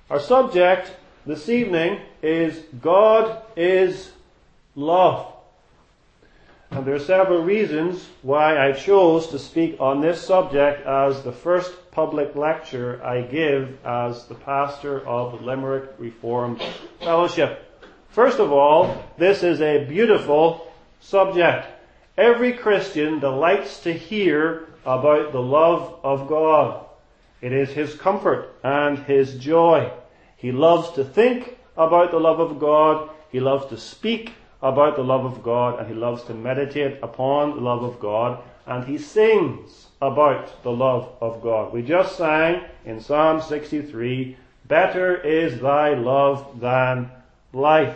Our subject this evening is God is love. And there are several reasons why I chose to speak on this subject as the first public lecture I give as the pastor of Limerick Reformed Fellowship. First of all, this is a beautiful subject. Every Christian delights to hear about the love of God. It is his comfort and his joy. He loves to think about the love of God. He loves to speak about the love of God, and he loves to meditate upon the love of God, and he sings about the love of God. We just sang in Psalm 63, "Better is thy love than life."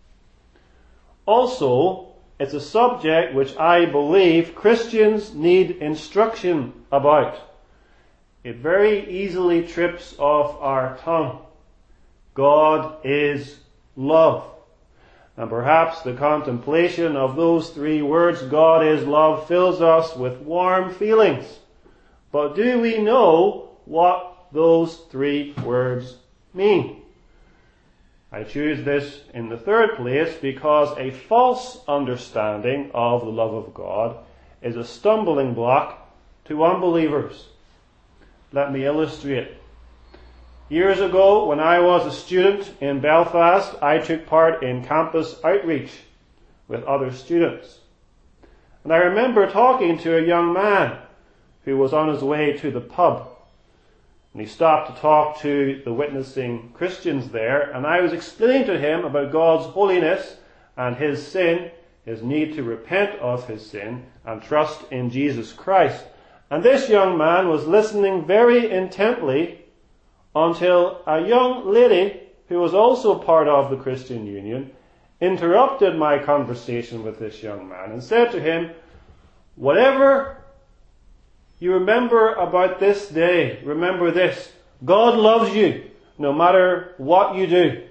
Also, it's a subject which I believe Christians need instruction about. It very easily trips off our tongue. God is love. And perhaps the contemplation of those three words, God is love, fills us with warm feelings. But do we know what those three words mean? I choose this in the third place because a false understanding of the love of God is a stumbling block to unbelievers. Let me illustrate. Years ago, when I was a student in Belfast, I took part in campus outreach with other students. And I remember talking to a young man who was on his way to the pub. And he stopped to talk to the witnessing Christians there, and I was explaining to him about God's holiness and his sin, his need to repent of his sin and trust in Jesus Christ. And this young man was listening very intently until a young lady, who was also part of the Christian Union, interrupted my conversation with this young man and said to him, "Whatever you remember about this day, remember this: God loves you no matter what you do."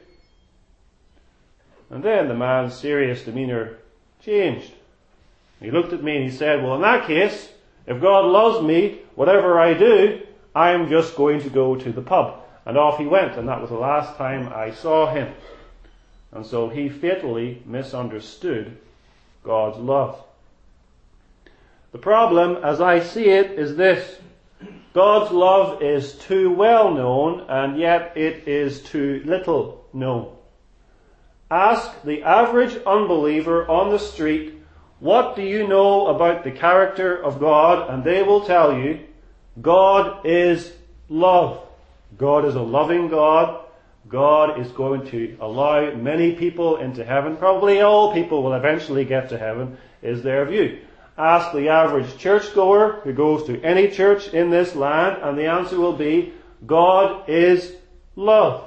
And then the man's serious demeanour changed. He looked at me and he said, "Well, in that case, if God loves me, whatever I do, I'm just going to go to the pub." And off he went, and that was the last time I saw him. And so he fatally misunderstood God's love. The problem, as I see it, is this: God's love is too well known, and yet it is too little known. Ask the average unbeliever on the street, "What do you know about the character of God?" And they will tell you, God is love. God is a loving God. God is going to allow many people into heaven. Probably all people will eventually get to heaven, is their view. Ask the average churchgoer who goes to any church in this land, and the answer will be, God is love.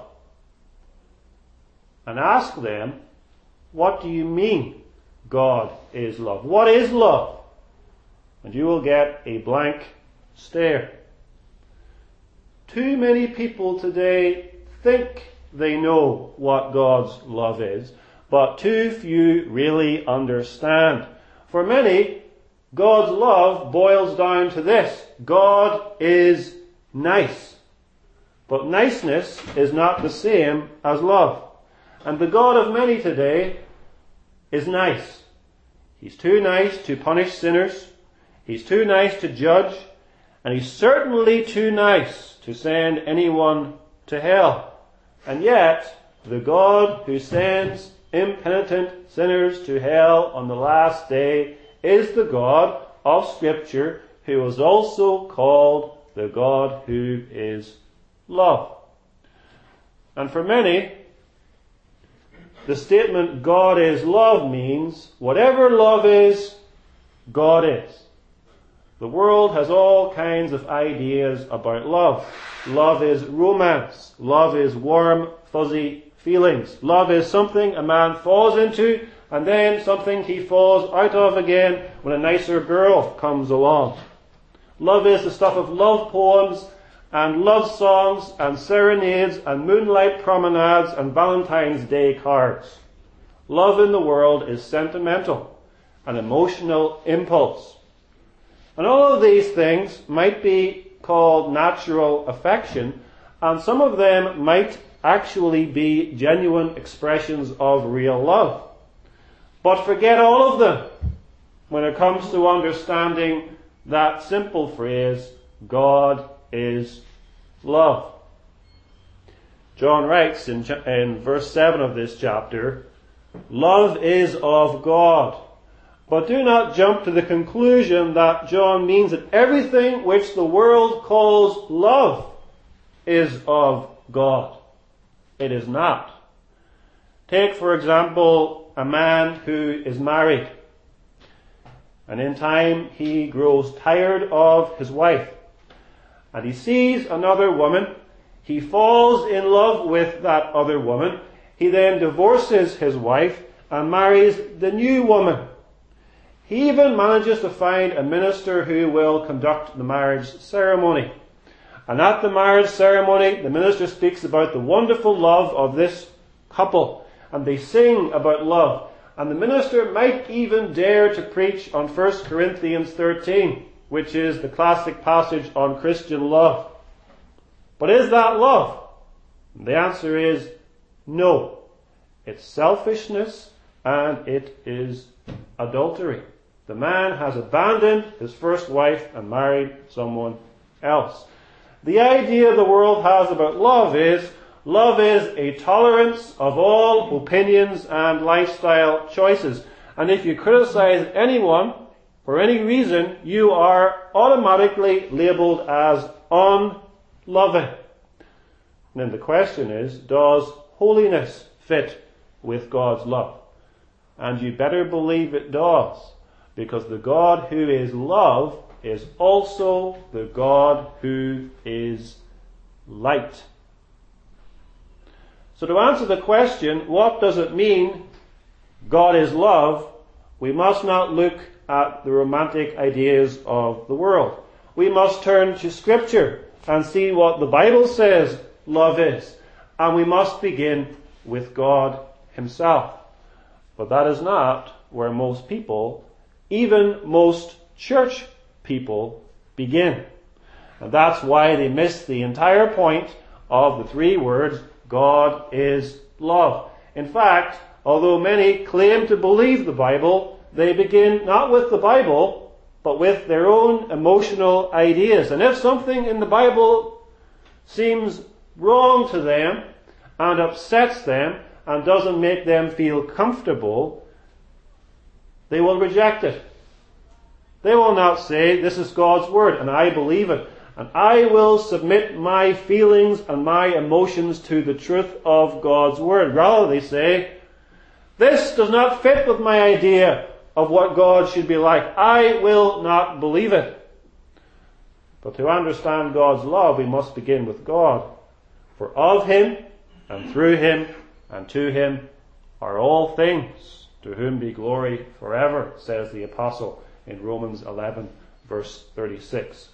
And ask them, what do you mean God is love? What is love? And you will get a blank stare. Too many people today think they know what God's love is, but too few really understand. For many, God's love boils down to this: God is nice. But niceness is not the same as love. And the God of many today is nice. He's too nice to punish sinners. He's too nice to judge. And he's certainly too nice to send anyone to hell. And yet, the God who sends impenitent sinners to hell on the last day is the God of Scripture, who is also called the God who is love. And for many, the statement God is love means whatever love is, God is. The world has all kinds of ideas about love. Love is romance. Love is warm, fuzzy feelings. Love is something a man falls into, and then something he falls out of again when a nicer girl comes along. Love is the stuff of love poems and love songs and serenades and moonlight promenades and Valentine's Day cards. Love in the world is sentimental, an emotional impulse. And all of these things might be called natural affection, and some of them might actually be genuine expressions of real love. But forget all of them when it comes to understanding that simple phrase, God is love. John writes in verse 7 of this chapter, love is of God. But do not jump to the conclusion that John means that everything which the world calls love is of God. It is not. Take, for example, a man who is married, and in time he grows tired of his wife, and he sees another woman. He falls in love with that other woman. He then divorces his wife and marries the new woman. He even manages to find a minister who will conduct the marriage ceremony. And at the marriage ceremony, the minister speaks about the wonderful love of this couple. And they sing about love. And the minister might even dare to preach on 1 Corinthians 13, which is the classic passage on Christian love. But is that love? The answer is no. It's selfishness and it is adultery. The man has abandoned his first wife and married someone else. The idea the world has about love is a tolerance of all opinions and lifestyle choices. And if you criticize anyone for any reason, you are automatically labeled as unloving. And then the question is, does holiness fit with God's love? And you better believe it does, because the God who is love is also the God who is light. So to answer the question, what does it mean God is love, we must not look at the romantic ideas of the world. We must turn to Scripture and see what the Bible says love is. And we must begin with God Himself. But that is not where most people, even most church people, begin. And that's why they miss the entire point of the three words, God is love. In fact, although many claim to believe the Bible, they begin not with the Bible, but with their own emotional ideas. And if something in the Bible seems wrong to them and upsets them and doesn't make them feel comfortable, they will reject it. They will not say, this is God's word and I believe it, and I will submit my feelings and my emotions to the truth of God's word. Rather, they say, this does not fit with my idea of what God should be like. I will not believe it. But to understand God's love, we must begin with God. For of Him, and through Him, and to Him are all things, to whom be glory forever, says the apostle in Romans 11, verse 36.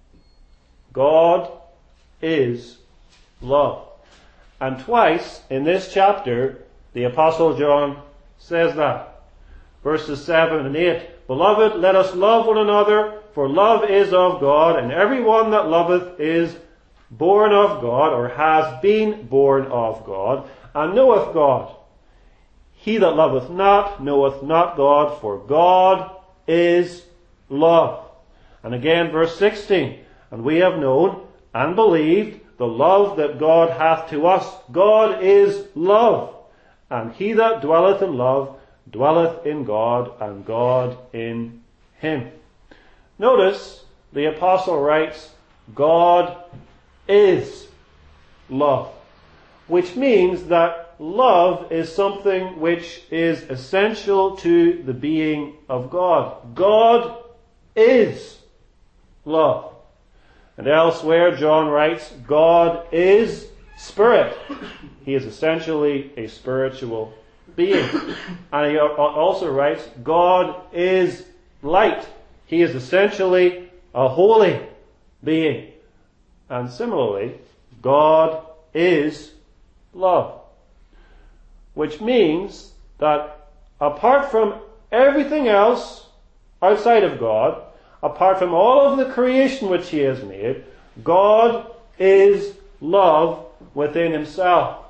God is love. And twice in this chapter, the apostle John says that. Verses 7 and 8. Beloved, let us love one another, for love is of God, and every one that loveth is born of God, or has been born of God, and knoweth God. He that loveth not knoweth not God, for God is love. And again, verse 16. And we have known and believed the love that God hath to us. God is love. And he that dwelleth in love dwelleth in God, and God in him. Notice the apostle writes, God is love. Which means that love is something which is essential to the being of God. God is love. And elsewhere John writes, God is spirit. He is essentially a spiritual being. And he also writes, God is light. He is essentially a holy being. And similarly, God is love. Which means that apart from everything else outside of God, apart from all of the creation which He has made, God is love within himself.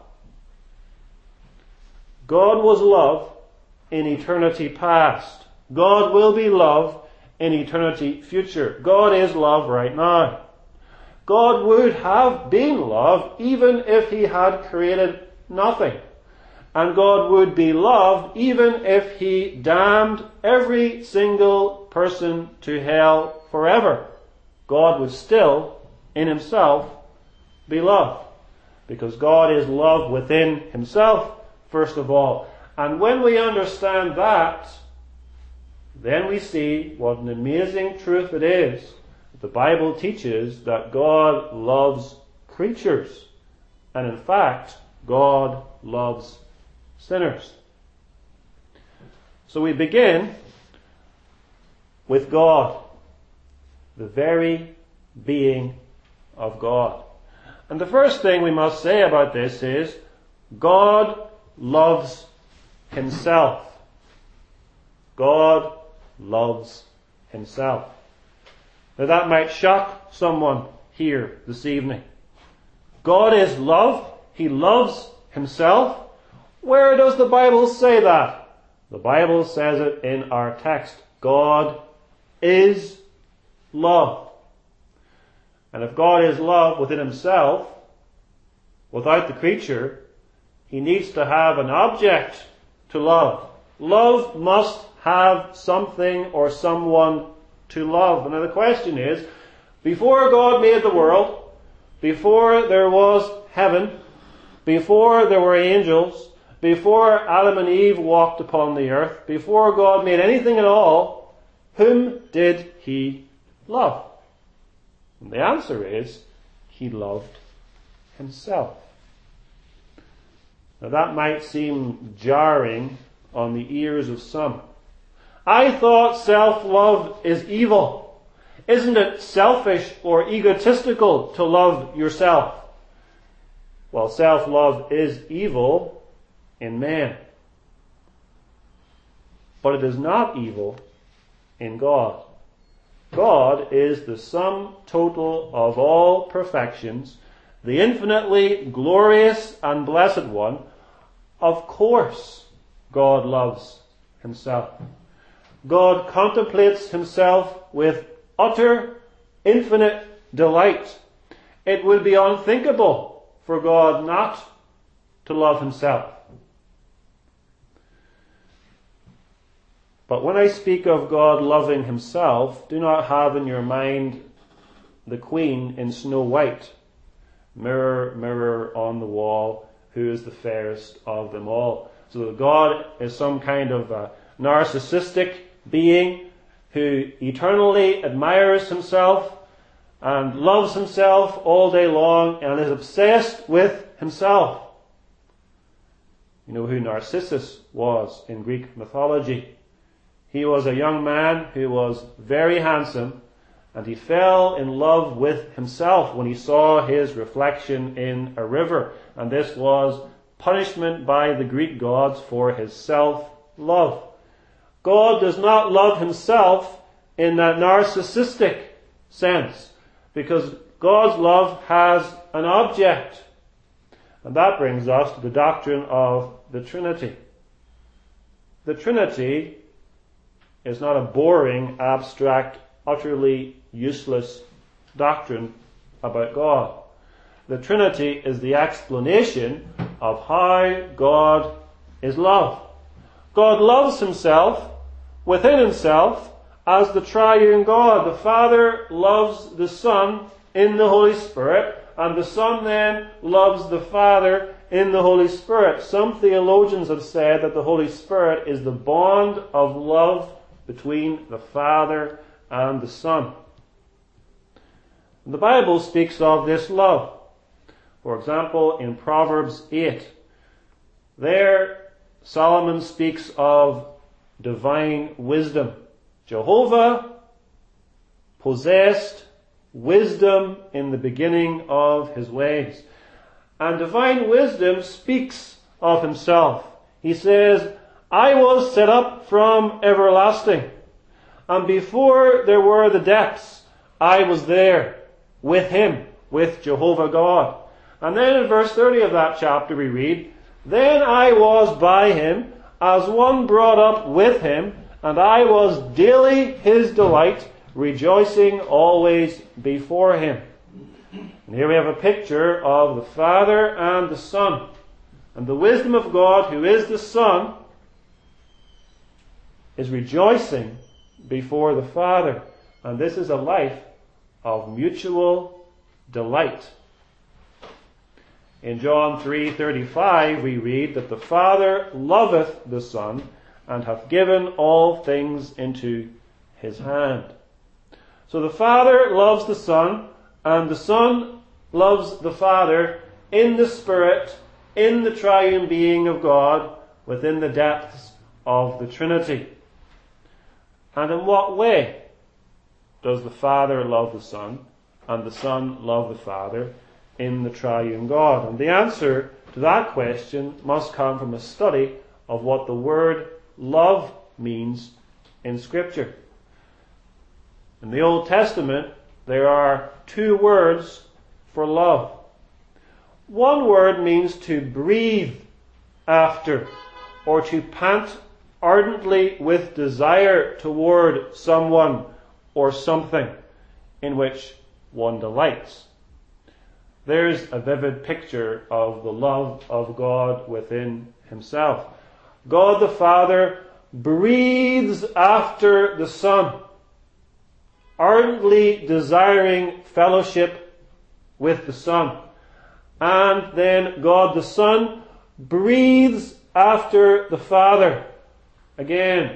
God was love in eternity past. God will be love in eternity future. God is love right now. God would have been love even if he had created nothing. And God would be love even if he damned every single person to hell forever. God would still, in himself, be love. Because God is love within himself, first of all. And when we understand that, then we see what an amazing truth it is. The Bible teaches that God loves creatures. And in fact, God loves sinners. So we begin with God, the very being of God. And the first thing we must say about this is, God loves himself. God loves himself. Now that might shock someone here this evening. God is love. He loves himself. Where does the Bible say that? The Bible says it in our text. God is love. And if God is love within himself, without the creature, he needs to have an object to love. Love must have something or someone to love. And now the question is, before God made the world, before there was heaven, before there were angels, before Adam and Eve walked upon the earth, before God made anything at all, whom did he love? And the answer is, he loved himself. Now that might seem jarring on the ears of some. I thought self-love is evil. Isn't it selfish or egotistical to love yourself? Well, self-love is evil in man. But it is not evil in God. God is the sum total of all perfections, the infinitely glorious and blessed one. Of course, God loves himself. God contemplates himself with utter, infinite delight. It would be unthinkable for God not to love himself. But when I speak of God loving himself, do not have in your mind the queen in Snow White. Mirror, mirror on the wall, who is the fairest of them all? So that God is some kind of a narcissistic being who eternally admires himself and loves himself all day long and is obsessed with himself. You know who Narcissus was in Greek mythology. He was a young man who was very handsome, and he fell in love with himself when he saw his reflection in a river. And this was punishment by the Greek gods for his self-love. God does not love himself in that narcissistic sense, because God's love has an object. And that brings us to the doctrine of the Trinity. The Trinity is not a boring, abstract, utterly useless doctrine about God. The Trinity is the explanation of how God is love. God loves himself within himself as the triune God. The Father loves the Son in the Holy Spirit, and the Son then loves the Father in the Holy Spirit. Some theologians have said that the Holy Spirit is the bond of love between the Father and the Son. And the Bible speaks of this love. For example, in Proverbs 8, there Solomon speaks of divine wisdom. Jehovah possessed wisdom in the beginning of his ways. And divine wisdom speaks of himself. He says, I was set up from everlasting, and before there were the depths, I was there with him, with Jehovah God. And then in verse 30 of that chapter we read, "Then I was by him, as one brought up with him, and I was daily his delight, rejoicing always before him." And here we have a picture of the Father and the Son. And the wisdom of God, who is the Son, is rejoicing before the Father. And this is a life of mutual delight. In John 3:35 we read that the Father loveth the Son, and hath given all things into his hand. So the Father loves the Son, and the Son loves the Father in the Spirit, in the triune being of God, within the depths of the Trinity. And in what way does the Father love the Son, and the Son love the Father in the triune God? And the answer to that question must come from a study of what the word love means in Scripture. In the Old Testament, there are two words for love. One word means to breathe after, or to pant ardently with desire toward someone or something in which one delights. There's a vivid picture of the love of God within himself. God the Father breathes after the Son, ardently desiring fellowship with the Son. And then God the Son breathes after the Father, again,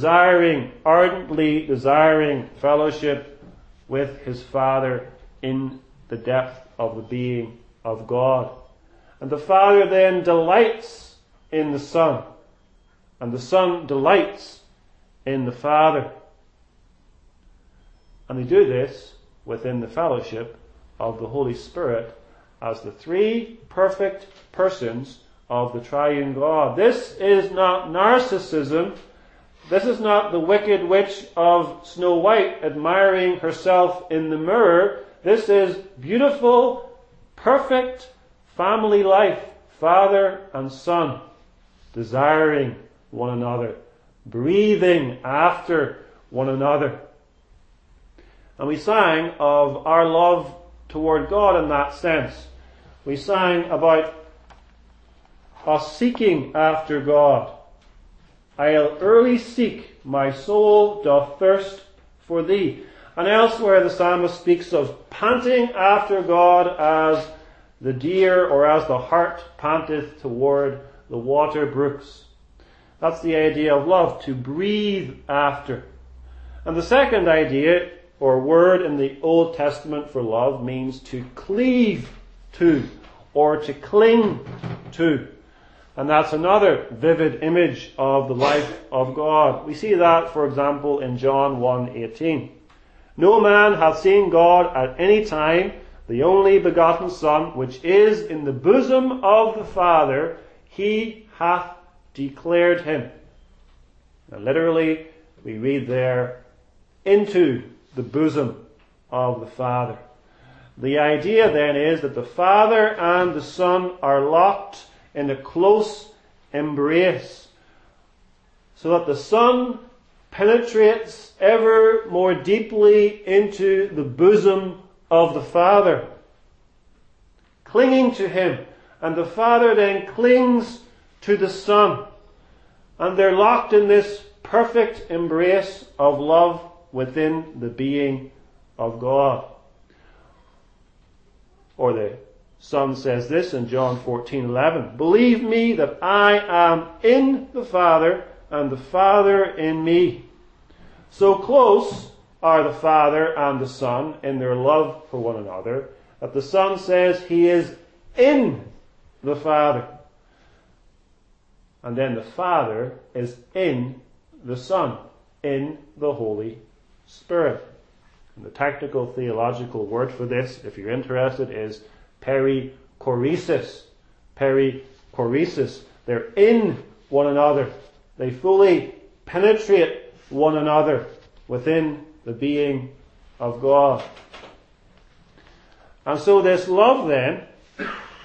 ardently desiring fellowship with his Father in the depth of the being of God. And the Father then delights in the Son, and the Son delights in the Father. And they do this within the fellowship of the Holy Spirit as the three perfect persons of the triune God. This is not narcissism. This is not the wicked witch of Snow White admiring herself in the mirror. This is beautiful, perfect family life. Father and Son desiring one another, breathing after one another. And we sang of our love toward God in that sense. We sang about us seeking after God. "I'll early seek, my soul doth thirst for thee." And elsewhere the psalmist speaks of panting after God as the deer or as the hart panteth toward the water brooks. That's the idea of love, to breathe after. And the second idea or word in the Old Testament for love means to cleave to or to cling to. And that's another vivid image of the life of God. We see that, for example, in John 1:18. "No man hath seen God at any time, the only begotten Son, which is in the bosom of the Father, he hath declared him." Now, literally, we read there, into the bosom of the Father. The idea then is that the Father and the Son are locked in a close embrace, so that the Son penetrates ever more deeply into the bosom of the Father, clinging to him, and the Father then clings to the Son, and they're locked in this perfect embrace of love within the being of God. Or the Son says this in John 14:11, "Believe me that I am in the Father, and the Father in me." So close are the Father and the Son in their love for one another, that the Son says he is in the Father. And then the Father is in the Son, in the Holy Spirit. And the technical theological word for this, if you're interested, is perichoresis. Perichoresis. They're in one another. They fully penetrate one another within the being of God. And so this love then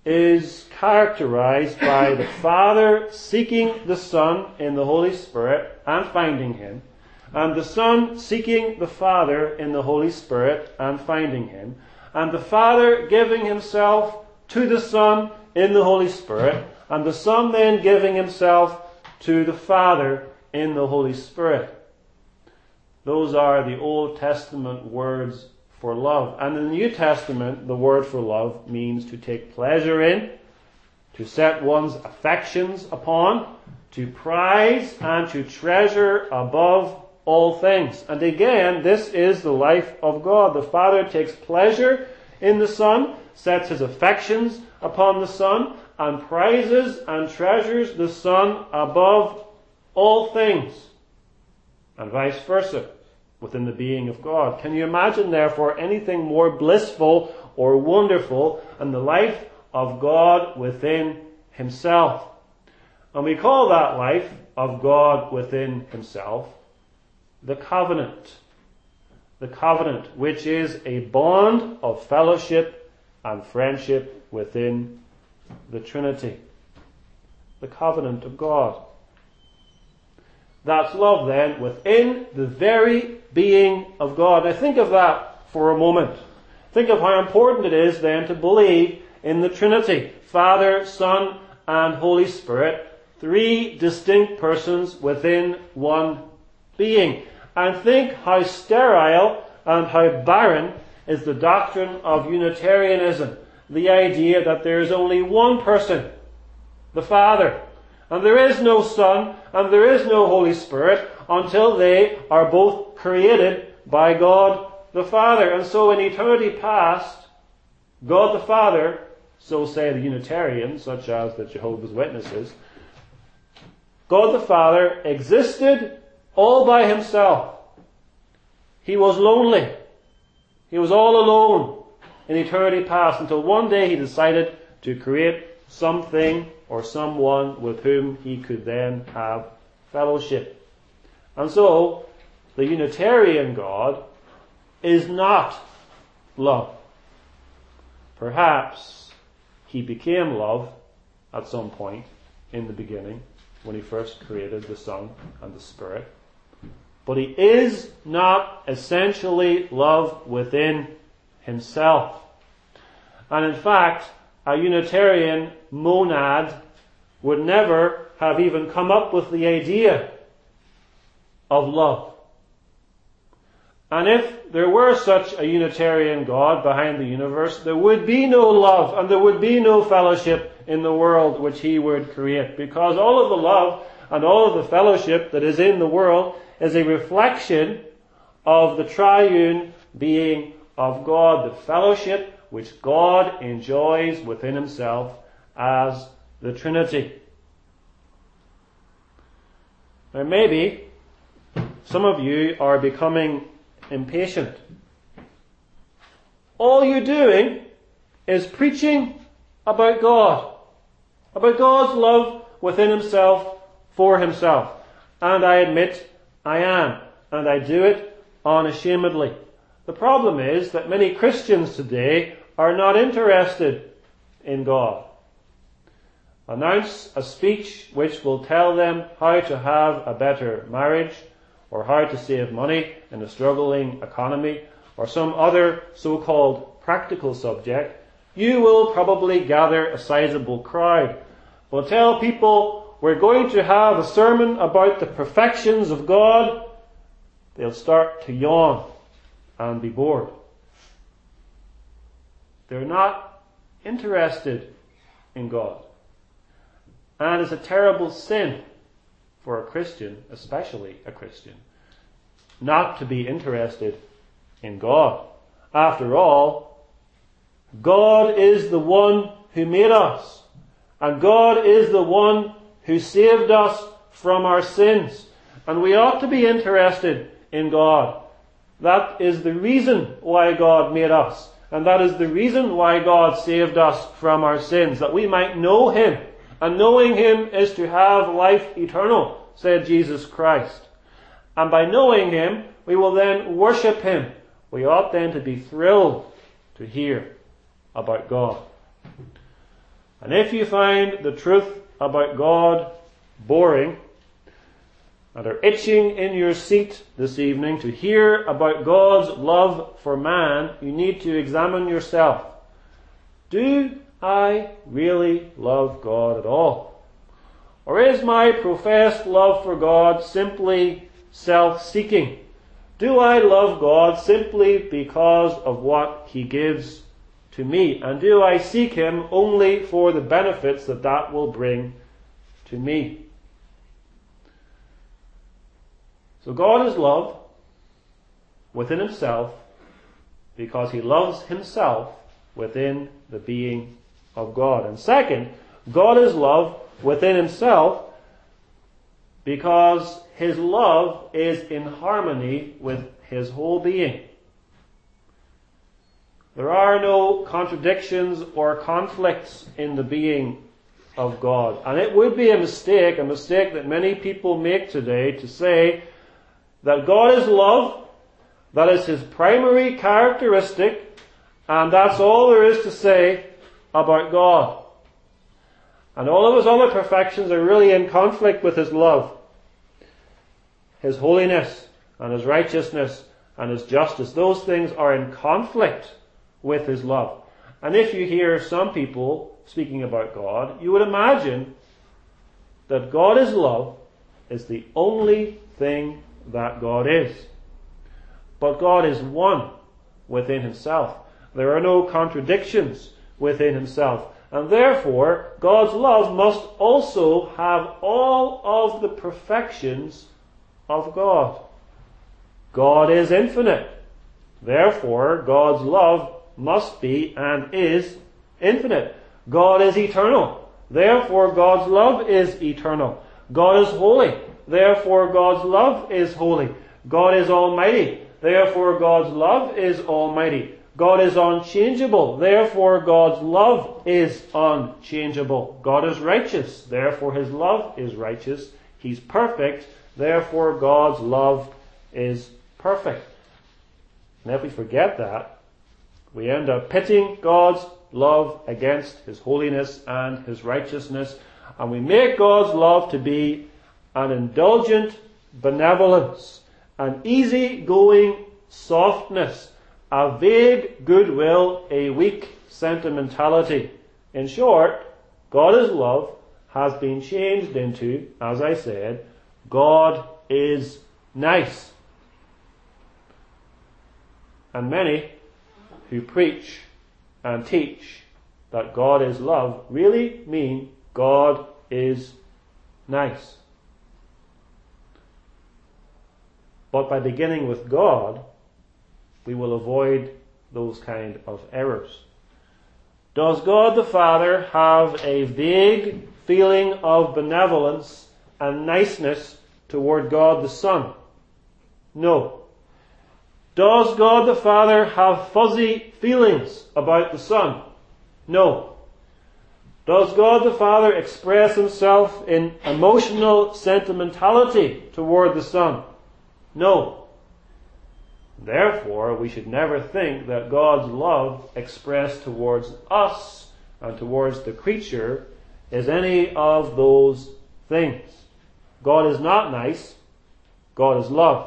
is characterized by the Father seeking the Son in the Holy Spirit and finding Him, and the Son seeking the Father in the Holy Spirit and finding Him, and the Father giving Himself to the Son in the Holy Spirit, and the Son then giving Himself to the Father in the Holy Spirit. Those are the Old Testament words for love. And in the New Testament, the word for love means to take pleasure in, to set one's affections upon, to prize and to treasure above all things. And again, this is the life of God. The Father takes pleasure in the Son, sets His affections upon the Son, and prizes and treasures the Son above all things, and vice versa within the being of God. Can you imagine, therefore, anything more blissful or wonderful than the life of God within Himself? And we call that life of God within Himself the covenant. The covenant, which is a bond of fellowship and friendship within the Trinity. The covenant of God. That's love then within the very being of God. Now think of that for a moment. Think of how important it is then to believe in the Trinity. Father, Son, and Holy Spirit. Three distinct persons within one being. And think how sterile and how barren is the doctrine of Unitarianism. The idea that there is only one person, the Father. And there is no Son, and there is no Holy Spirit, until they are both created by God the Father. And so in eternity past, God the Father, so say the Unitarians, such as the Jehovah's Witnesses, God the Father existed all by Himself. He was lonely. He was all alone in eternity past, until one day He decided to create something or someone with whom He could then have fellowship. And so, the Unitarian God is not love. Perhaps He became love at some point in the beginning, when He first created the Son and the Spirit. But He is not essentially love within Himself. And in fact, a Unitarian monad would never have even come up with the idea of love. And if there were such a Unitarian God behind the universe, there would be no love and there would be no fellowship in the world which He would create. Because all of the love and all of the fellowship that is in the world is a reflection of the triune being of God, the fellowship which God enjoys within Himself as the Trinity. Now maybe some of you are becoming impatient. All you're doing is preaching about God, about God's love within Himself, for Himself. And I admit I am, and I do it unashamedly. The problem is that many Christians today are not interested in God. Announce a speech which will tell them how to have a better marriage, or how to save money in a struggling economy, or some other so-called practical subject. You will probably gather a sizable crowd. But tell people we're going to have a sermon about the perfections of God, they'll start to yawn and be bored. They're not interested in God. And it's a terrible sin for a Christian, especially a Christian, not to be interested in God. After all, God is the one who made us, and God is the one who saved us from our sins, and we ought to be interested in God. That is the reason why God made us, and that is the reason why God saved us from our sins, that we might know Him. And knowing Him is to have life eternal, said Jesus Christ. And by knowing Him, we will then worship Him. We ought then to be thrilled to hear about God. And if you find the truth about God boring, and are itching in your seat this evening to hear about God's love for man, you need to examine yourself. Do I really love God at all? Or is my professed love for God simply self-seeking? Do I love God simply because of what He gives to me? And do I seek Him only for the benefits that that will bring to me? So God is love within Himself because He loves Himself within the being of God. And second, God is love within Himself because His love is in harmony with His whole being. There are no contradictions or conflicts in the being of God. And it would be a mistake that many people make today, to say that God is love, that is His primary characteristic, and that's all there is to say about God. And all of His other perfections are really in conflict with His love, His holiness, and His righteousness, and His justice. Those things are in conflict with His love. And if you hear some people speaking about God, you would imagine that God is love is the only thing that God is. But God is one within Himself. There are no contradictions within Himself. And therefore, God's love must also have all of the perfections of God. God is infinite. Therefore, God's love must be and is infinite. God is eternal. Therefore, God's love is eternal. God is holy. Therefore, God's love is holy. God is almighty. Therefore, God's love is almighty. God is unchangeable. Therefore, God's love is unchangeable. God is righteous. Therefore, His love is righteous. He's perfect. Therefore, God's love is perfect. And if we forget that, we end up pitting God's love against His holiness and His righteousness, and we make God's love to be an indulgent benevolence, an easy-going softness, a vague goodwill, a weak sentimentality. In short, God is love has been changed into, as I said, God is nice. And many who preach and teach that God is love really mean God is nice. But by beginning with God, we will avoid those kind of errors. Does God the Father have a vague feeling of benevolence and niceness toward God the Son? No. Does God the Father have fuzzy feelings about the Son? No. Does God the Father express Himself in emotional sentimentality toward the Son? No. Therefore, we should never think that God's love expressed towards us and towards the creature is any of those things. God is not nice. God is love.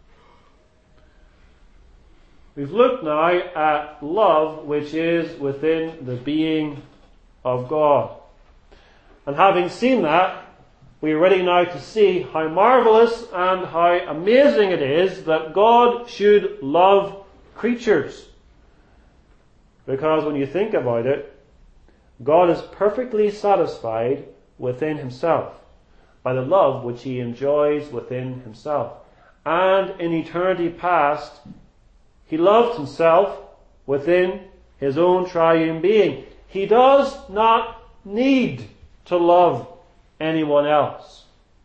We've looked now at love which is within the being of God. And having seen that, we are ready now to see how marvelous and how amazing it is that God should love creatures. Because when you think about it, God is perfectly satisfied within Himself by the love which He enjoys within Himself. And in eternity past, He loved Himself within His own triune being. He does not need to love anyone else.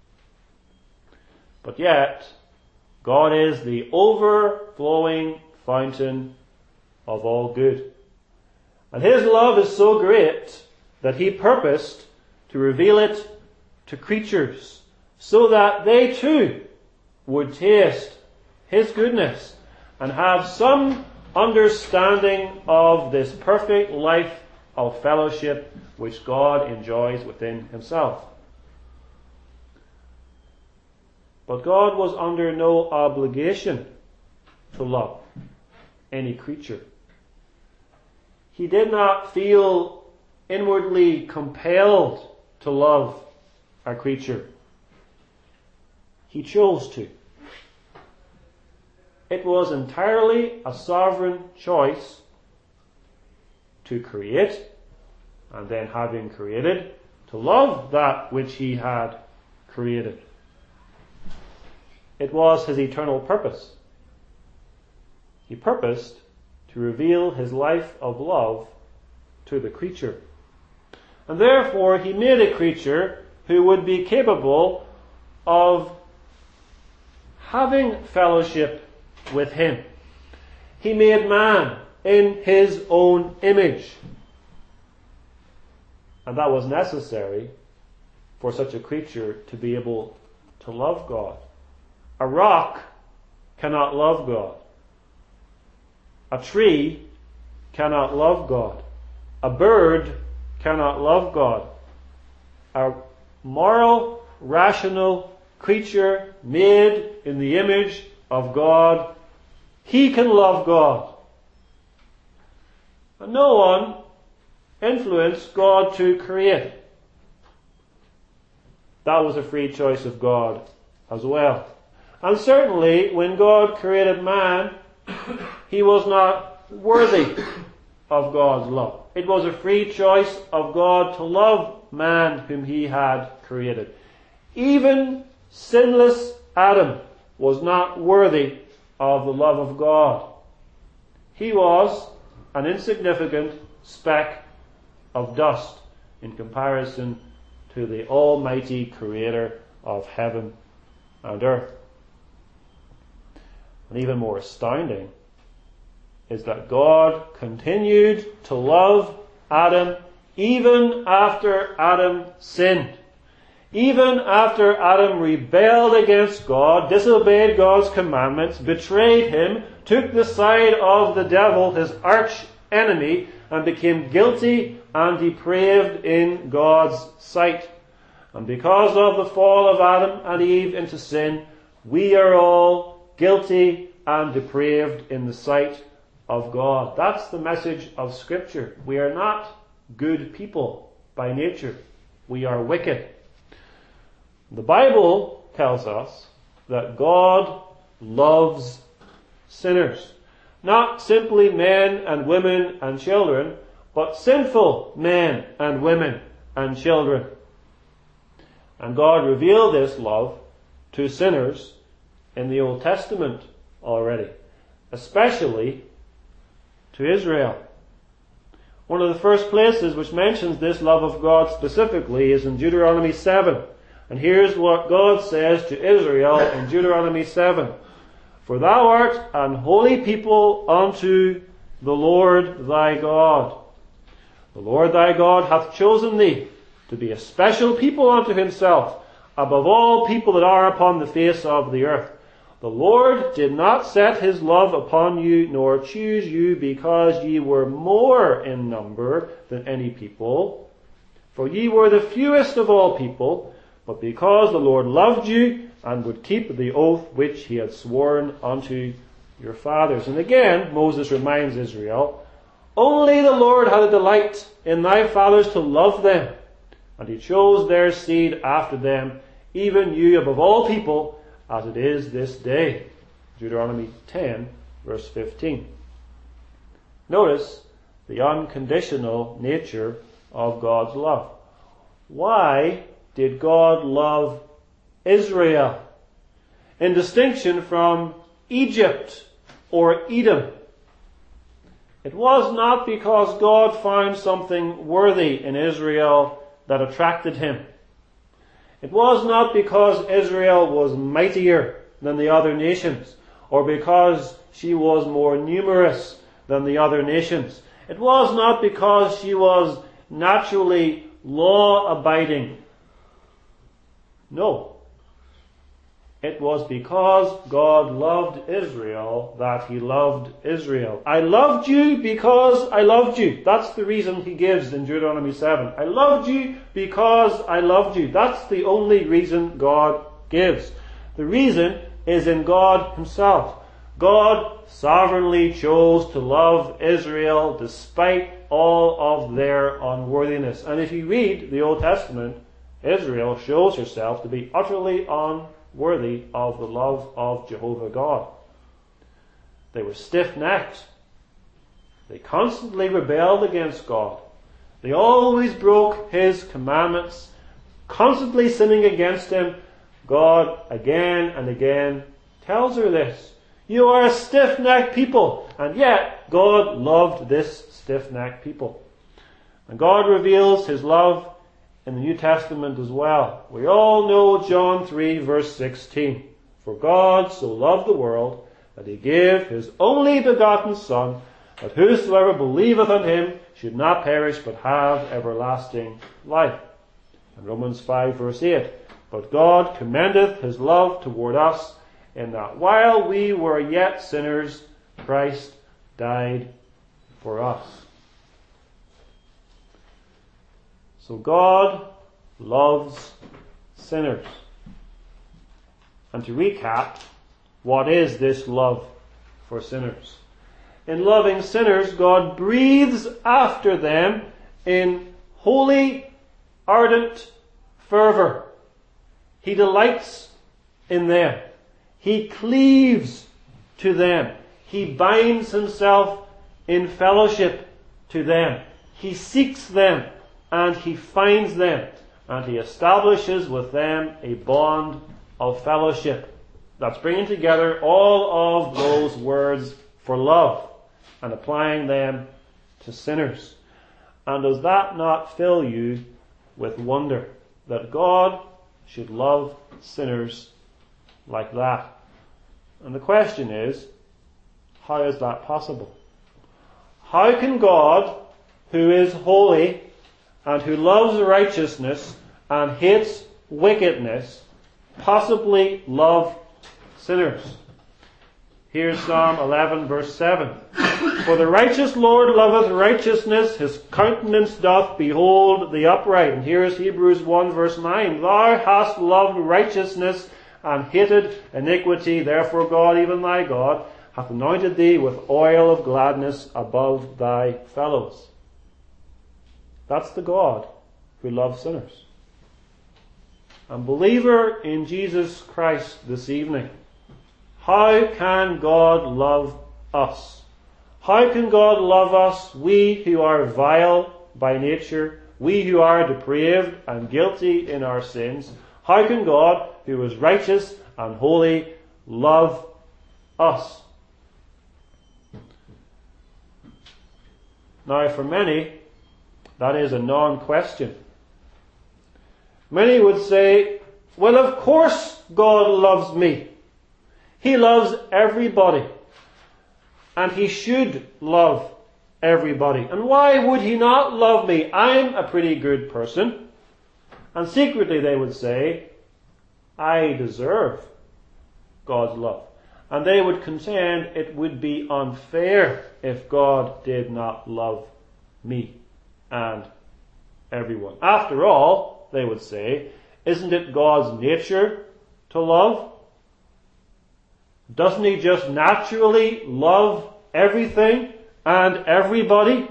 But yet, God is the overflowing fountain of all good. And His love is so great that He purposed to reveal it to creatures so that they too would taste His goodness and have some understanding of this perfect life of fellowship which God enjoys within himself. But God was under no obligation to love any creature. He did not feel inwardly compelled to love a creature. He chose to. It was entirely a sovereign choice to create, and then having created, to love that which he had created. It was his eternal purpose. He purposed to reveal his life of love to the creature. And therefore he made a creature who would be capable of having fellowship with him. He made man in his own image. And that was necessary for such a creature to be able to love God. A rock cannot love God. A tree cannot love God. A bird cannot love God. A moral, rational creature made in the image of God, he can love God. And no one influenced God to create. That was a free choice of God as well. And certainly, when God created man, he was not worthy of God's love. It was a free choice of God to love man whom he had created. Even sinless Adam was not worthy of the love of God. He was an insignificant speck of dust in comparison to the Almighty Creator of heaven and earth. And even more astounding is that God continued to love Adam even after Adam sinned. Even after Adam rebelled against God, disobeyed God's commandments, betrayed him, took the side of the devil, his arch enemy, and became guilty and depraved in God's sight. And because of the fall of Adam and Eve into sin, we are all guilty and depraved in the sight of God. That's the message of Scripture. We are not good people by nature. We are wicked. The Bible tells us that God loves sinners. Not simply men and women and children, but sinful men and women and children. And God revealed this love to sinners in the Old Testament already, especially to Israel. One of the first places which mentions this love of God specifically is in Deuteronomy 7. And here's what God says to Israel in Deuteronomy 7. For thou art an holy people unto the Lord thy God. The Lord thy God hath chosen thee to be a special people unto himself, above all people that are upon the face of the earth. The Lord did not set his love upon you, nor choose you, because ye were more in number than any people. For ye were the fewest of all people, but because the Lord loved you, and would keep the oath which he had sworn unto your fathers. And again, Moses reminds Israel, only the Lord had a delight in thy fathers to love them, and he chose their seed after them, even you above all people, as it is this day. Deuteronomy 10, verse 15. Notice the unconditional nature of God's love. Why did God love Israel in distinction from Egypt or Edom? It was not because God found something worthy in Israel that attracted him. It was not because Israel was mightier than the other nations, or because she was more numerous than the other nations. It was not because she was naturally law-abiding. No. It was because God loved Israel that he loved Israel. I loved you because I loved you. That's the reason he gives in Deuteronomy 7. I loved you because I loved you. That's the only reason God gives. The reason is in God himself. God sovereignly chose to love Israel despite all of their unworthiness. And if you read the Old Testament, Israel shows herself to be utterly unworthy of the love of Jehovah God. They were stiff-necked. They constantly rebelled against God. They always broke his commandments, constantly sinning against him. God again and again tells her this. You are a stiff-necked people. And yet, God loved this stiff-necked people. And God reveals his love in the New Testament as well. We all know John 3 verse 16. For God so loved the world that he gave his only begotten Son, that whosoever believeth on him should not perish but have everlasting life. And Romans 5 verse 8. But God commendeth his love toward us, in that while we were yet sinners, Christ died for us. So God loves sinners. And to recap, what is this love for sinners? In loving sinners, God breathes after them in holy, ardent fervor. He delights in them. He cleaves to them. He binds himself in fellowship to them. He seeks them and he finds them, and he establishes with them a bond of fellowship. That's bringing together all of those words for love and applying them to sinners. And does that not fill you with wonder that God should love sinners like that? And the question is, how is that possible? How can God, who is holy and who loves righteousness and hates wickedness, possibly love sinners? Here's Psalm 11 verse 7. For the righteous Lord loveth righteousness, his countenance doth behold the upright. And here's Hebrews 1 verse 9. Thou hast loved righteousness and hated iniquity, therefore God, even thy God, hath anointed thee with oil of gladness above thy fellows. That's the God who loves sinners. And believer in Jesus Christ this evening, how can God love us? How can God love us, we who are vile by nature, we who are depraved and guilty in our sins? How can God, who is righteous and holy, love us? Now, for many, that is a non-question. Many would say, well, of course God loves me. He loves everybody. And he should love everybody. And why would he not love me? I'm a pretty good person. And secretly they would say, I deserve God's love. And they would contend it would be unfair if God did not love me and everyone. After all, they would say, isn't it God's nature to love? Doesn't he just naturally love everything and everybody?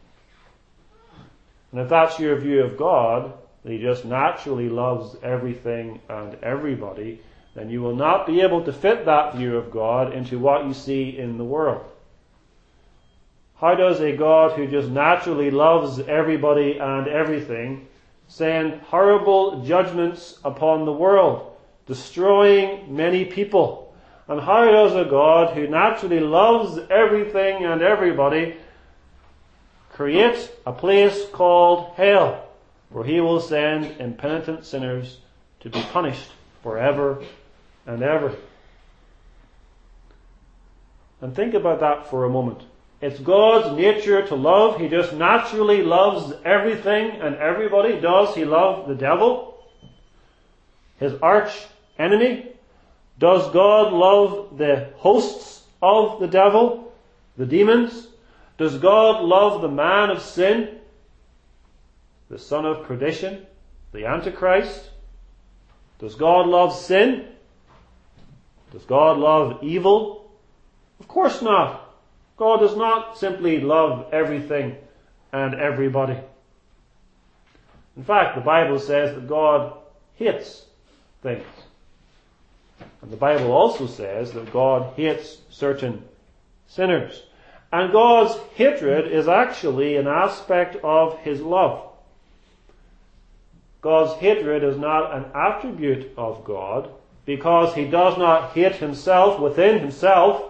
And if that's your view of God, that he just naturally loves everything and everybody, then you will not be able to fit that view of God into what you see in the world. How does a God who just naturally loves everybody and everything send horrible judgments upon the world, destroying many people? And how does a God who naturally loves everything and everybody create a place called hell, where he will send impenitent sinners to be punished forever and ever? And think about that for a moment. It's God's nature to love. He just naturally loves everything and everybody. Does he love the devil, his arch enemy? Does God love the hosts of the devil, the demons? Does God love the man of sin, the son of perdition, the Antichrist? Does God love sin? Does God love evil? Of course not. God does not simply love everything and everybody. In fact, the Bible says that God hates things. And the Bible also says that God hates certain sinners. And God's hatred is actually an aspect of His love. God's hatred is not an attribute of God, because He does not hate Himself within Himself.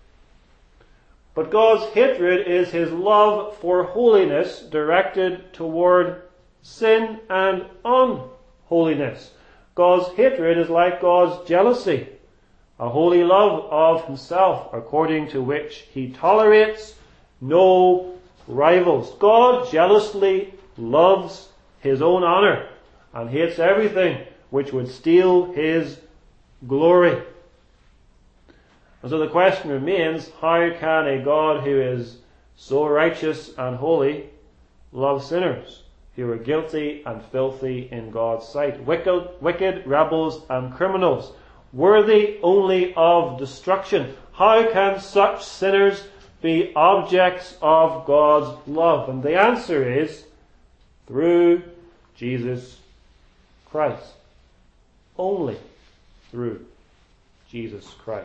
But God's hatred is His love for holiness directed toward sin and unholiness. God's hatred is like God's jealousy, a holy love of Himself, according to which He tolerates no rivals. God jealously loves His own honor and hates everything which would steal His glory. And so the question remains, how can a God who is so righteous and holy love sinners who are guilty and filthy in God's sight? Wicked rebels and criminals, worthy only of destruction. How can such sinners be objects of God's love? And the answer is through Jesus Christ. Only through Jesus Christ.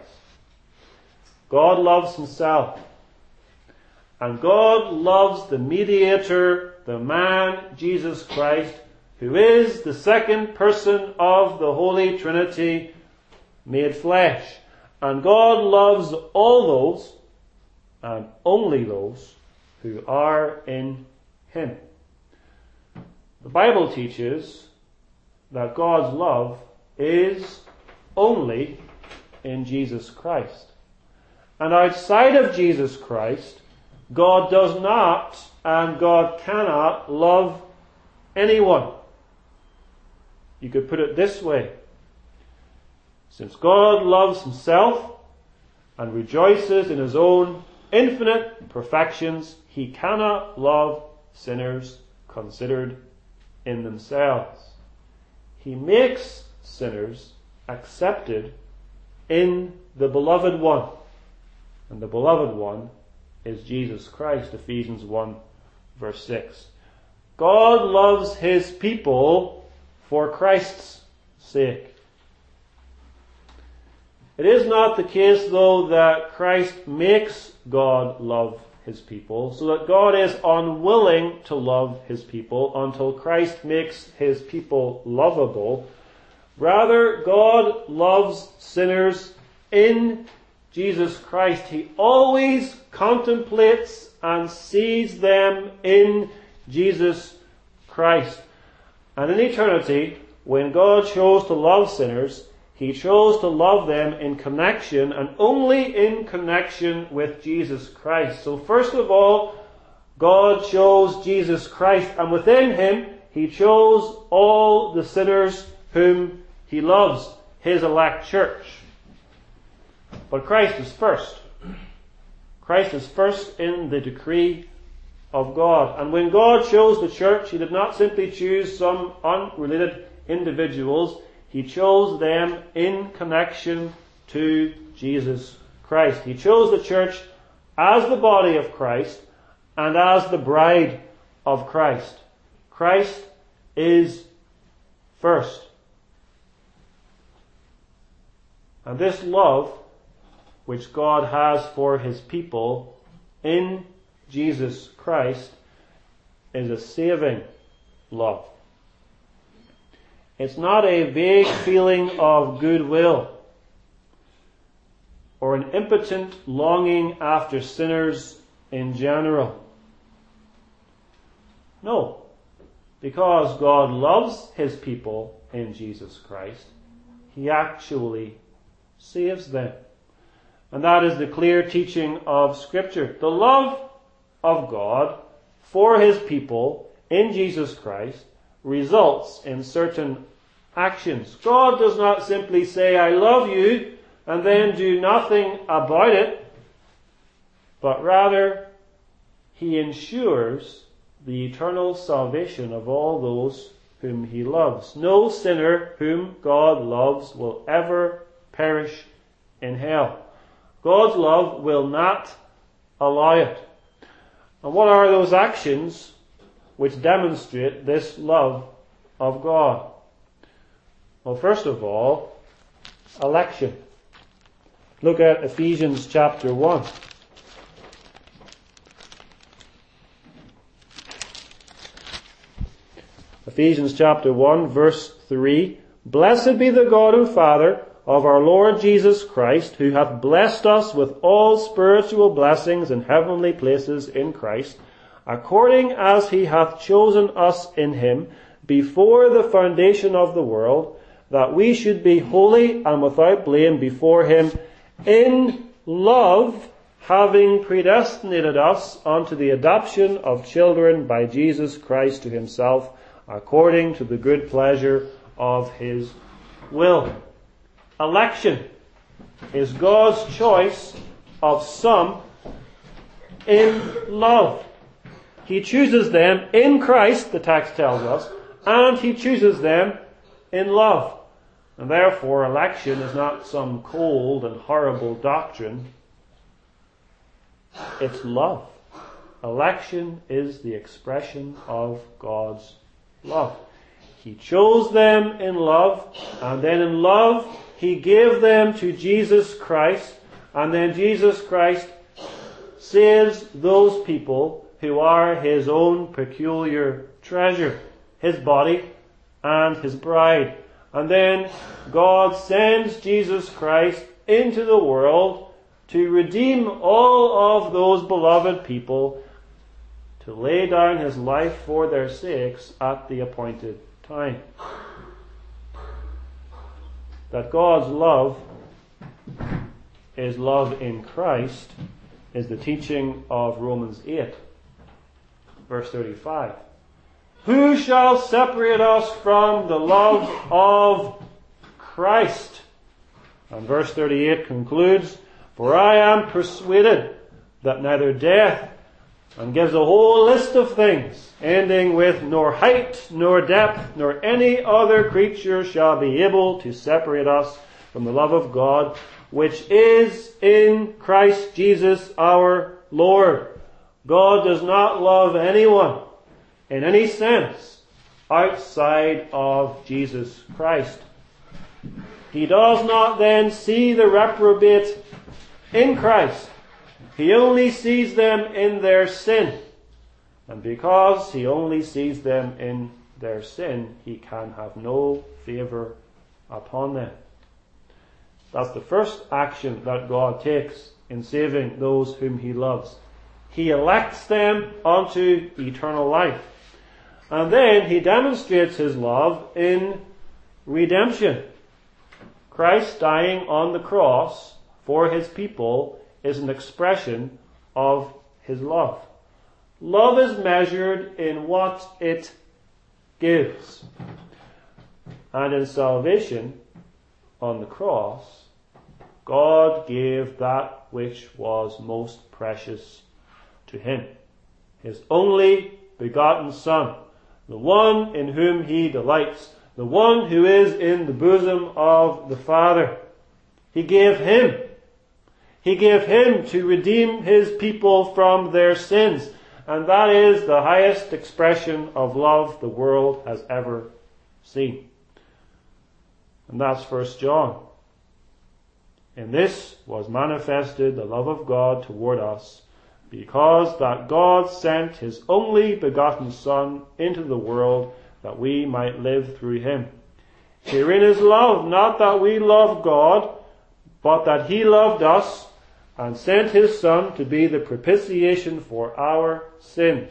God loves Himself. And God loves the mediator, the man, Jesus Christ, who is the second person of the Holy Trinity made flesh. And God loves all those, and only those, who are in Him. The Bible teaches that God's love is only in Jesus Christ. And outside of Jesus Christ, God does not and God cannot love anyone. You could put it this way. Since God loves Himself and rejoices in His own infinite perfections, He cannot love sinners considered in themselves. He makes sinners accepted in the Beloved One. And the Beloved One is Jesus Christ, Ephesians 1 verse 6. God loves His people for Christ's sake. It is not the case, though, that Christ makes God love His people, so that God is unwilling to love His people until Christ makes His people lovable. Rather, God loves sinners in Jesus Christ. He always contemplates and sees them in Jesus Christ. And in eternity, when God chose to love sinners, He chose to love them in connection, and only in connection, with Jesus Christ. So first of all, God chose Jesus Christ, and within Him, He chose all the sinners whom He loves, His elect church. But Christ is first. Christ is first in the decree of God. And when God chose the church, He did not simply choose some unrelated individuals. He chose them in connection to Jesus Christ. He chose the church as the body of Christ and as the bride of Christ. Christ is first. And this love which God has for His people in Jesus Christ is a saving love. It's not a vague feeling of goodwill or an impotent longing after sinners in general. No, because God loves His people in Jesus Christ, He actually saves them. And that is the clear teaching of Scripture. The love of God for His people in Jesus Christ results in certain actions. God does not simply say, I love you, and then do nothing about it, but rather he ensures the eternal salvation of all those whom he loves. No sinner whom God loves will ever perish in hell. God's love will not allow it. And what are those actions which demonstrate this love of God? Well, first of all, election. Look at Ephesians chapter 1. Ephesians chapter 1, verse 3. Blessed be the God and Father of our Lord Jesus Christ, who hath blessed us with all spiritual blessings in heavenly places in Christ, according as he hath chosen us in him before the foundation of the world, that we should be holy and without blame before him in love, having predestinated us unto the adoption of children by Jesus Christ to himself, according to the good pleasure of his will. Election is God's choice of some in love. He chooses them in Christ, the text tells us, and he chooses them in love. And therefore, election is not some cold and horrible doctrine. It's love. Election is the expression of God's love. He chose them in love, and then in love he gave them to Jesus Christ, and then Jesus Christ saves those people who are his own peculiar treasure, his body and his bride. And then God sends Jesus Christ into the world to redeem all of those beloved people, to lay down his life for their sakes at the appointed time. That God's love is love in Christ is the teaching of Romans 8, verse 35. Who shall separate us from the love of Christ? And verse 38 concludes, for I am persuaded that neither death, and gives a whole list of things, ending with nor height, nor depth, nor any other creature shall be able to separate us from the love of God, which is in Christ Jesus our Lord. God does not love anyone in any sense outside of Jesus Christ. He does not then see the reprobate in Christ. He only sees them in their sin. And because he only sees them in their sin, he can have no favor upon them. That's the first action that God takes in saving those whom he loves. He elects them unto eternal life. And then he demonstrates his love in redemption. Christ dying on the cross for his people is an expression of his love. Love is measured in what it gives. And in salvation, on the cross, God gave that which was most precious to him. His only begotten Son, the one in whom he delights, the one who is in the bosom of the Father. He gave him. He gave him to redeem his people from their sins. And that is the highest expression of love the world has ever seen. And that's 1 John. In this was manifested the love of God toward us, because that God sent his only begotten Son into the world that we might live through him. Herein is love, not that we love God, but that he loved us and sent his Son to be the propitiation for our sins.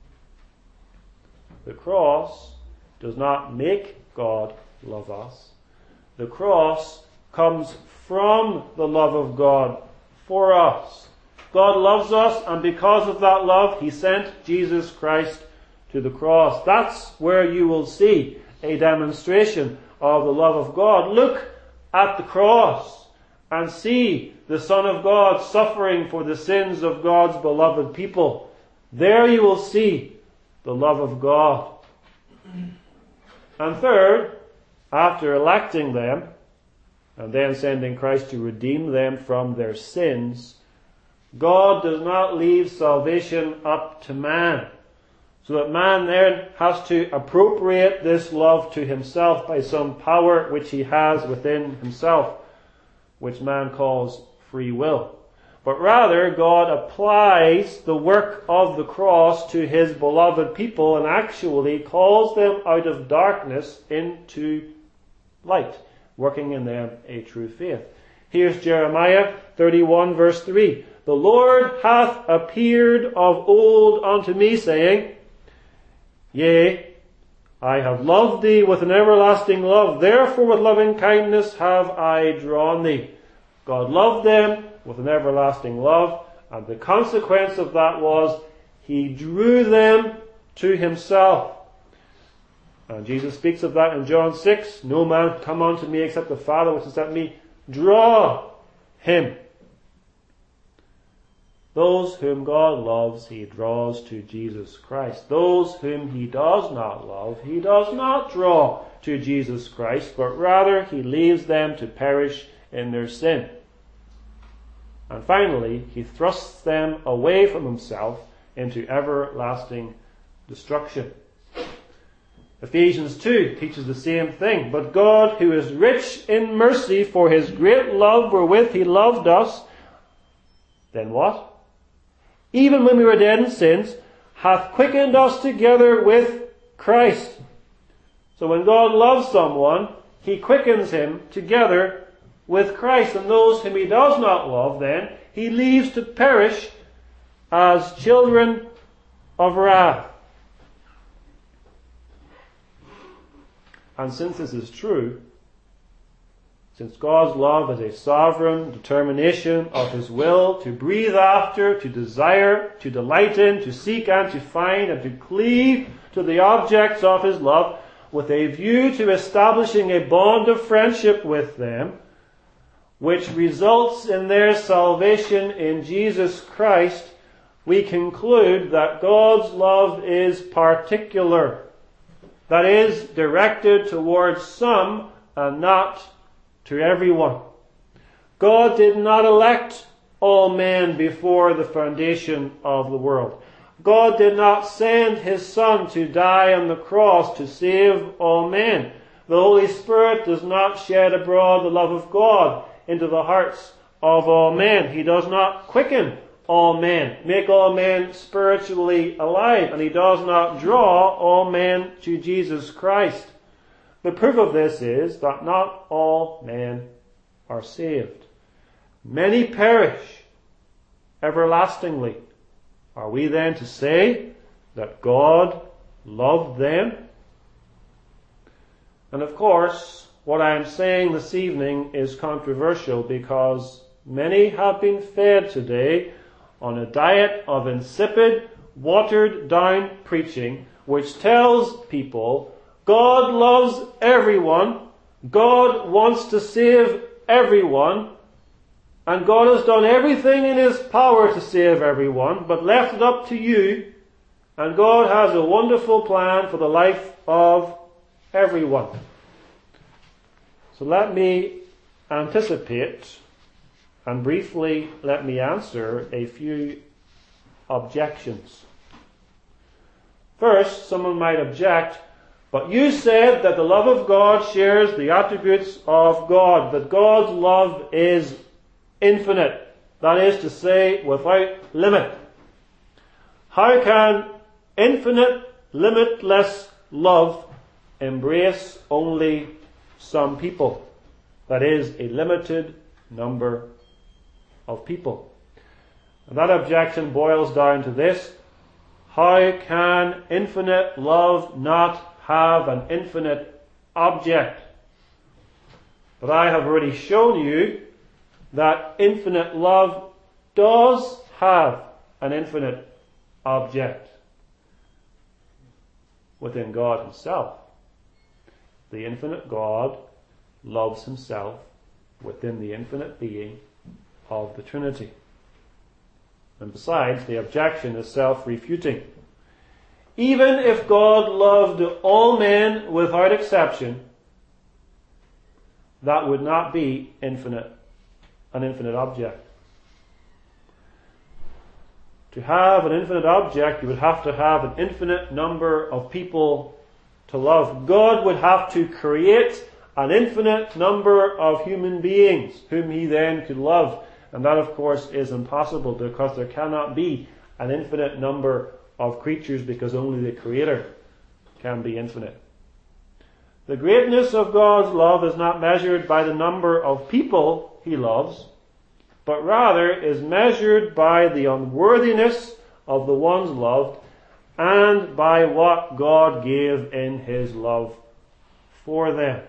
The cross does not make God love us. The cross comes from the love of God for us. God loves us, and because of that love, he sent Jesus Christ to the cross. That's where you will see a demonstration of the love of God, look at the cross and see the Son of God suffering for the sins of God's beloved people. There you will see the love of God. And third, after electing them and then sending Christ to redeem them from their sins, God does not leave salvation up to man, so that man then has to appropriate this love to himself by some power which he has within himself, which man calls free will. But rather, God applies the work of the cross to his beloved people and actually calls them out of darkness into light, working in them a true faith. Here's Jeremiah 31 verse 3. The Lord hath appeared of old unto me, saying, Yea, I have loved thee with an everlasting love, therefore with loving kindness have I drawn thee. God loved them with an everlasting love, and the consequence of that was he drew them to himself. And Jesus speaks of that in John 6. No man come unto me except the Father which has sent me draw him. Those whom God loves, he draws to Jesus Christ. Those whom he does not love, he does not draw to Jesus Christ, but rather he leaves them to perish in their sin. And finally, he thrusts them away from himself into everlasting destruction. Ephesians 2 teaches the same thing. But God, who is rich in mercy for his great love wherewith he loved us, then what? Even when we were dead in sins, hath quickened us together with Christ. So when God loves someone, he quickens him together with Christ. And those whom he does not love, then, he leaves to perish as children of wrath. And since this is true, since God's love is a sovereign determination of his will to breathe after, to desire, to delight in, to seek and to find, and to cleave to the objects of his love, with a view to establishing a bond of friendship with them, which results in their salvation in Jesus Christ, we conclude that God's love is particular. That is, directed towards some and not to everyone. God did not elect all men before the foundation of the world. God did not send his Son to die on the cross to save all men. The Holy Spirit does not shed abroad the love of God into the hearts of all men. He does not quicken all men, make all men spiritually alive, and he does not draw all men to Jesus Christ. The proof of this is that not all men are saved. Many perish everlastingly. Are we then to say that God loved them? And of course, what I am saying this evening is controversial because many have been fed today on a diet of insipid, watered-down preaching which tells people God loves everyone, God wants to save everyone, and God has done everything in his power to save everyone, but left it up to you, and God has a wonderful plan for the life of everyone. So let me anticipate and briefly let me answer a few objections. First, someone might object, but you said that the love of God shares the attributes of God, that God's love is infinite, that is to say, without limit. How can infinite, limitless love embrace only some people? That is, a limited number of people. And that objection boils down to this: how can infinite love not have an infinite object? But I have already shown you that infinite love does have an infinite object within God himself. the infinite God loves himself within the infinite being of the Trinity. And besides, the objection is self-refuting. Even if God loved all men without exception, that would not be an infinite object. To have an infinite object, you would have to have an infinite number of people to love. God would have to create an infinite number of human beings whom he then could love. And that, of course, is impossible because there cannot be an infinite number of creatures because only the Creator can be infinite. The greatness of God's love is not measured by the number of people he loves, but rather is measured by the unworthiness of the ones loved and by what God gave in his love for them.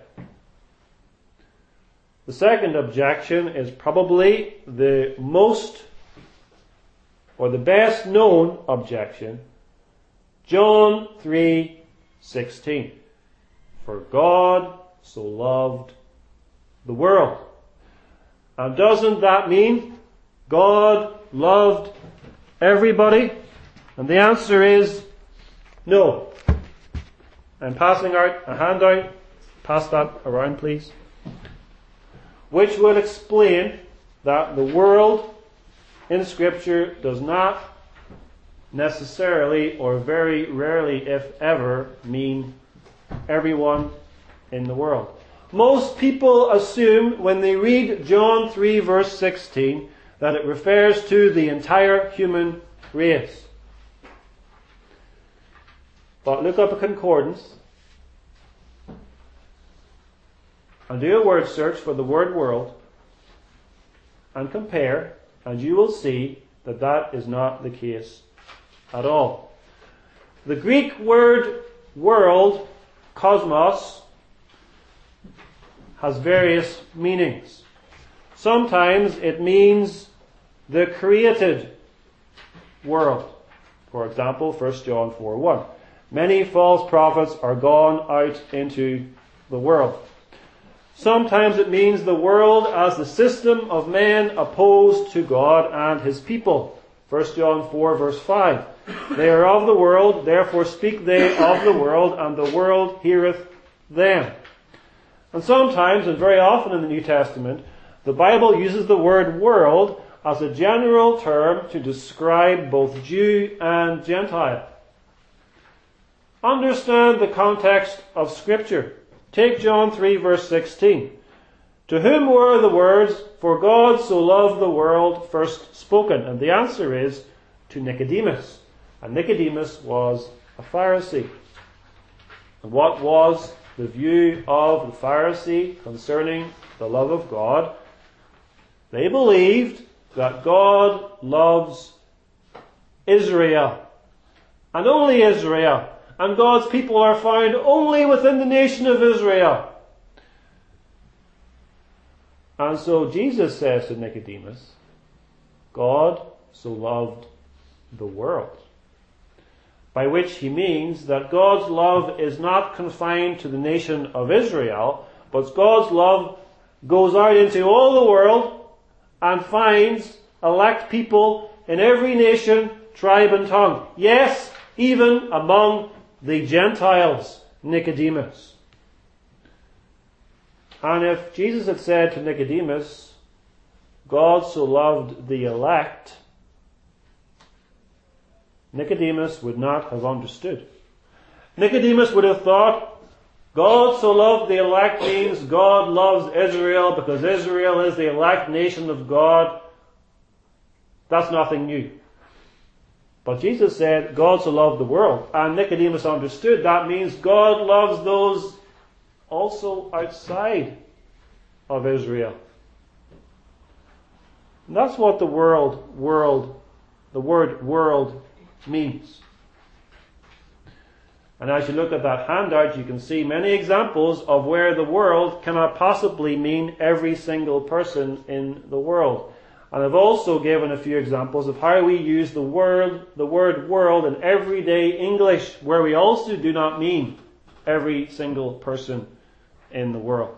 The second objection is probably the most or the best known objection. John 3:16. For God so loved the world. And doesn't that mean God loved everybody? And the answer is no. I'm passing out a handout. Pass that around, please. Which will explain that the world in Scripture does not necessarily or very rarely, if ever, mean everyone in the world. Most people assume when they read John 3 verse 16 that it refers to the entire human race. But look up a concordance and do a word search for the word world and compare, and you will see that that is not the case at all. The Greek word world, cosmos, has various meanings. Sometimes it means the created world. For example, 1 John 4:1. Many false prophets are gone out into the world. Sometimes it means the world as the system of men opposed to God and his people. 1 John 4 verse 5. They are of the world, therefore speak they of the world, and the world heareth them. And sometimes, and very often in the New Testament, the Bible uses the word world as a general term to describe both Jew and Gentile. Understand the context of Scripture. Take John 3 verse 16. To whom were the words, for God so loved the world, first spoken? And the answer is to Nicodemus. And Nicodemus was a Pharisee. And what was the view of the Pharisee concerning the love of God? They believed that God loves Israel. And only Israel. And God's people are found only within the nation of Israel. And so Jesus says to Nicodemus, God so loved the world. By which he means that God's love is not confined to the nation of Israel, but God's love goes out into all the world and finds elect people in every nation, tribe and tongue. Yes, even among the Gentiles, Nicodemus. And if Jesus had said to Nicodemus, God so loved the elect, Nicodemus would not have understood. Nicodemus would have thought, God so loved the elect means God loves Israel because Israel is the elect nation of God. That's nothing new. But Jesus said, God so loved the world. And Nicodemus understood that means God loves those also outside of Israel. And that's what the word world means. And as you look at that handout, you can see many examples of where the world cannot possibly mean every single person in the world. And I've also given a few examples of how we use the word world in everyday English, where we also do not mean every single person in the world.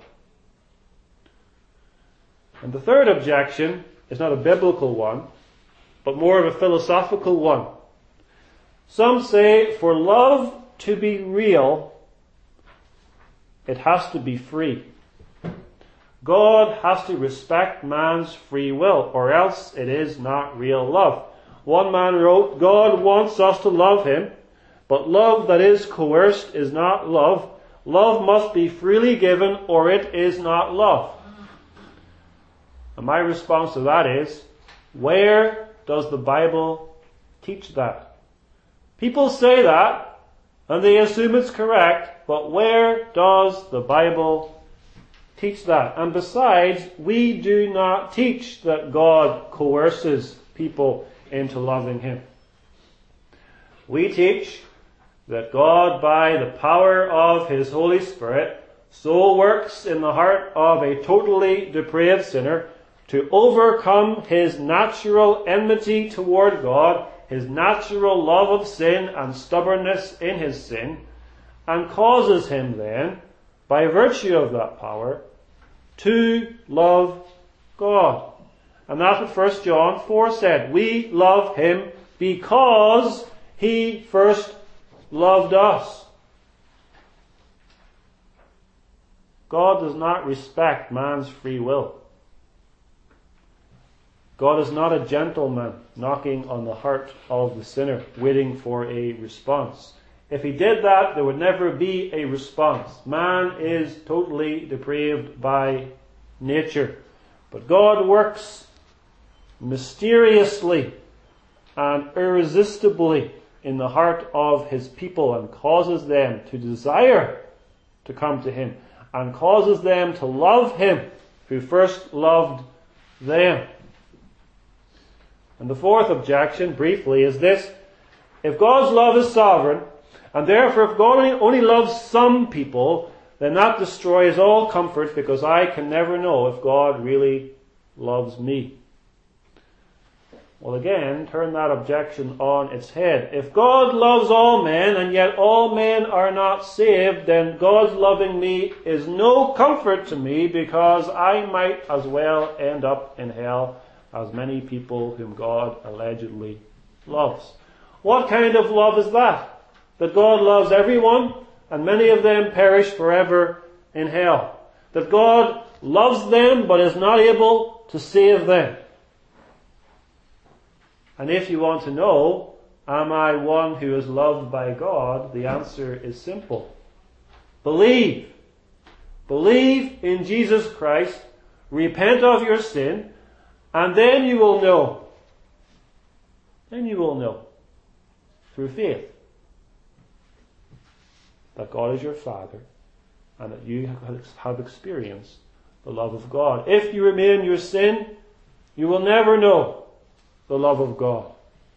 And the third objection is not a biblical one, but more of a philosophical one. Some say for love to be real, it has to be free. God has to respect man's free will, or else it is not real love. One man wrote, God wants us to love him, but love that is coerced is not love. Love must be freely given, or it is not love. And my response to that is, where does the Bible teach that? People say that, and they assume it's correct, but where does the Bible teach that? And besides, we do not teach that God coerces people into loving him. We teach that God, by the power of his Holy Spirit, so works in the heart of a totally depraved sinner to overcome his natural enmity toward God, his natural love of sin and stubbornness in his sin, and causes him then, by virtue of that power, to love God. And that's what 1 John 4 said. We love him because he first loved us. God does not respect man's free will. God is not a gentleman knocking on the heart of the sinner, waiting for a response. If he did that, there would never be a response. Man is totally depraved by nature. But God works mysteriously and irresistibly in the heart of his people and causes them to desire to come to him and causes them to love him who first loved them. And the fourth objection, briefly, is this. If God's love is sovereign, and therefore if God only loves some people, then that destroys all comfort because I can never know if God really loves me. Well, again, turn that objection on its head. If God loves all men, and yet all men are not saved, then God's loving me is no comfort to me because I might as well end up in hell as many people whom God allegedly loves. What kind of love is that? That God loves everyone, and many of them perish forever in hell. That God loves them, but is not able to save them. And if you want to know, am I one who is loved by God? The answer is simple. Believe. Believe in Jesus Christ, repent of your sin, and then you will know. Then you will know, through faith, that God is your Father, and that you have experienced the love of God. If you remain in your sin, you will never know the love of God.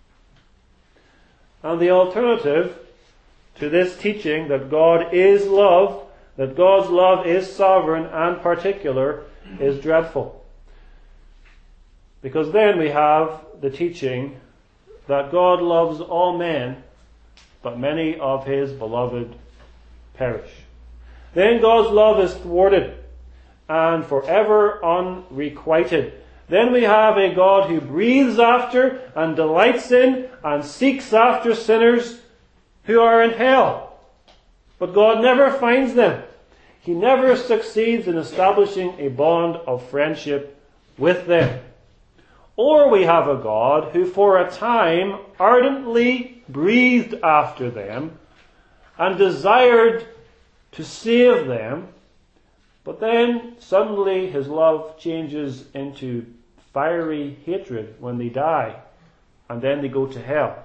And the alternative to this teaching that God is love, that God's love is sovereign and particular, is dreadful. Because then we have the teaching that God loves all men, but many of his beloved perish. Then God's love is thwarted and forever unrequited. Then we have a God who breathes after and delights in and seeks after sinners who are in hell. But God never finds them. He never succeeds in establishing a bond of friendship with them. Or we have a God who for a time ardently breathed after them and desired to save them, but then suddenly his love changes into fiery hatred when they die, and then they go to hell.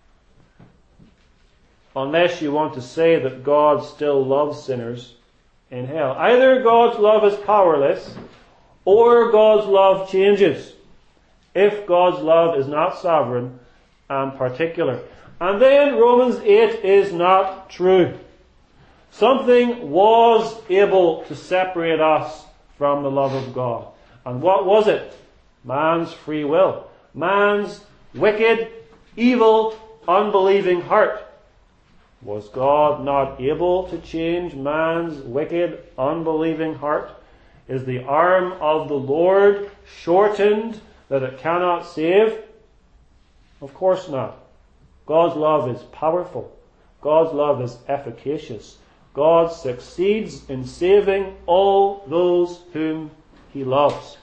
Unless you want to say that God still loves sinners in hell. Either God's love is powerless, or God's love changes, if God's love is not sovereign and particular. And then Romans 8 is not true. Something was able to separate us from the love of God. And what was it? Man's free will. Man's wicked, evil, unbelieving heart. Was God not able to change man's wicked, unbelieving heart? Is the arm of the Lord shortened that it cannot save? Of course not. God's love is powerful. God's love is efficacious. God succeeds in saving all those whom He loves.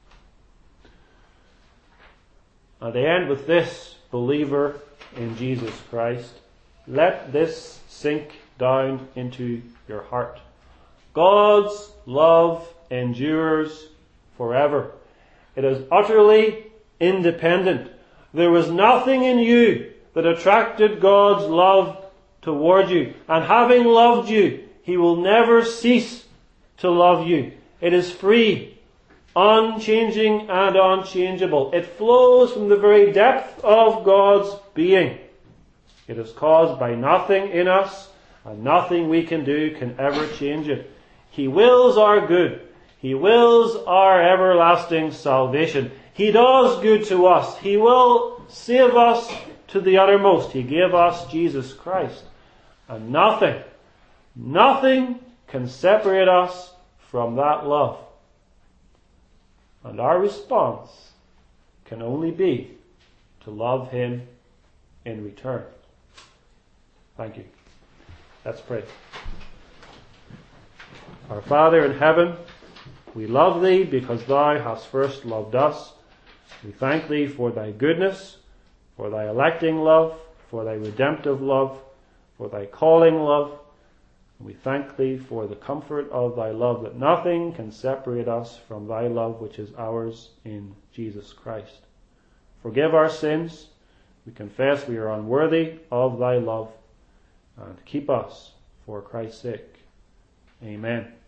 And I end with this, believer in Jesus Christ. Let this sink down into your heart. God's love endures forever. It is utterly independent. There was nothing in you that attracted God's love toward you. And having loved you, He will never cease to love you. It is free, unchanging and unchangeable. It flows from the very depth of God's being. It is caused by nothing in us, and nothing we can do can ever change it. He wills our good. He wills our everlasting salvation. He does good to us. He will save us to the uttermost. He gave us Jesus Christ. And nothing can separate us from that love. And our response can only be to love Him in return. Thank you. Let's pray. Our Father in heaven, we love Thee because Thou hast first loved us. We thank Thee for Thy goodness, for Thy electing love, for Thy redemptive love, for Thy calling love. We thank Thee for the comfort of Thy love, that nothing can separate us from Thy love which is ours in Jesus Christ. Forgive our sins. We confess we are unworthy of Thy love. And keep us for Christ's sake. Amen.